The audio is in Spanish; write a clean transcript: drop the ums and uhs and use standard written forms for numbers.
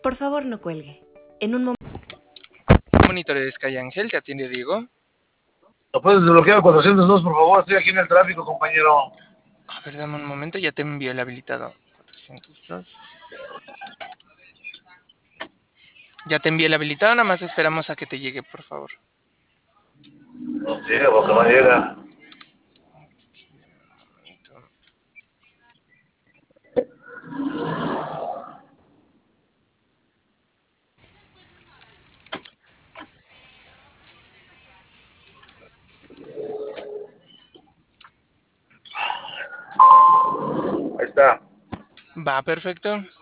Por favor, no cuelgue. En un momento. Monitores de Sky Ángel, te atiende Diego. ¿Lo puedes desbloquear al 402, por favor? Estoy aquí en el tráfico, compañero. A ver, dame un momento, ya te envío el habilitado. 402. Ya te envié el habilitado, nada más esperamos a que te llegue, por favor. No llega, porque no llega. Ahí está. Va, perfecto.